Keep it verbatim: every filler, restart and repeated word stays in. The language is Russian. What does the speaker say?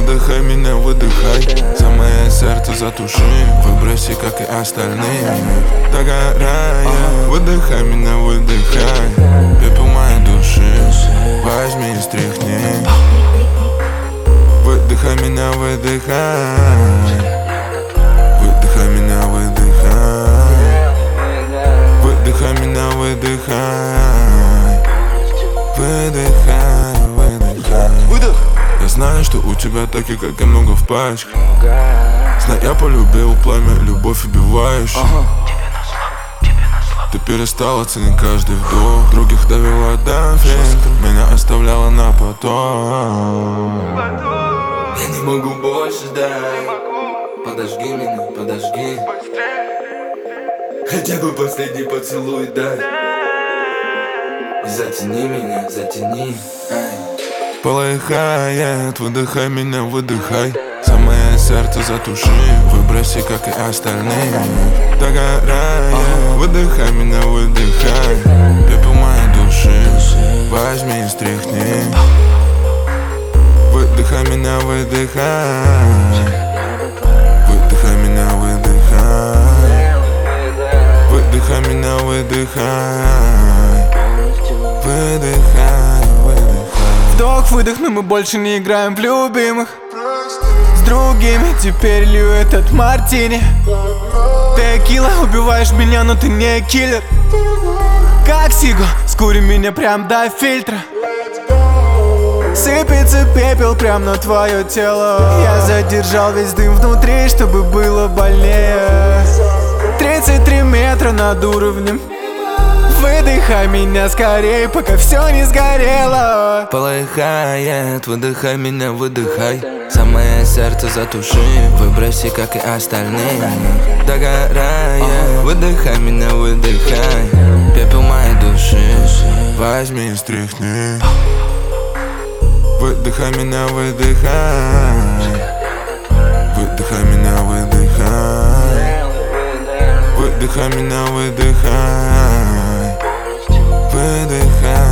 Выдыхай меня, выдыхай, самое сердце затуши, выброси, как и остальные, догорая. Выдыхай меня, выдыхай, пепел моей души, возьми и стряхни. Выдыхай меня, выдыхай, выдыхай меня, выдыхай, выдыхай меня, выдыхай, выдыхай, выдыхай. Выдох. Я знаю, что у тебя таких, как и много в пачках. Знаю, я полюбил пламя, любовь убивающая. Ага. Ты перестала ценить каждый вдох, других довела до фильтра, меня оставляла на потом. Я не могу больше ждать. Подожги меня, подожги. Хотя бы последний поцелуй дай. И затяни меня, затяни. Ай. Полыхает, выдыхай меня, выдыхай, самое сердце затуши, выброси, как и остальные, догорая. Выдыхай меня, выдыхай, пепел моей души, возьми и стряхни. Выдыхай меня, выдыхай, выдыхай меня, выдыхай, выдыхай меня, выдыхай, выдыхай, выдыхай. Вдох, выдох, но мы больше не играем в любимых. С другими теперь лью этот мартини. Текила, убиваешь меня, но ты не киллер. Как сиго, скури меня прям до фильтра. Сыпется пепел прям на твое тело. Я задержал весь дым внутри, чтобы было больнее. Тридцать три метра над уровнем. Выдыхай меня скорей, пока все не сгорело. Полыхает, выдыхай меня, выдыхай, самое сердце затуши, выброси, как и остальные, догорая. Выдыхай меня, выдыхай, пепел моей души, возьми и стряхни. Выдыхай меня, выдыхай, выдыхай меня, выдыхай, выдыхай меня, выдыхай, выдыхай.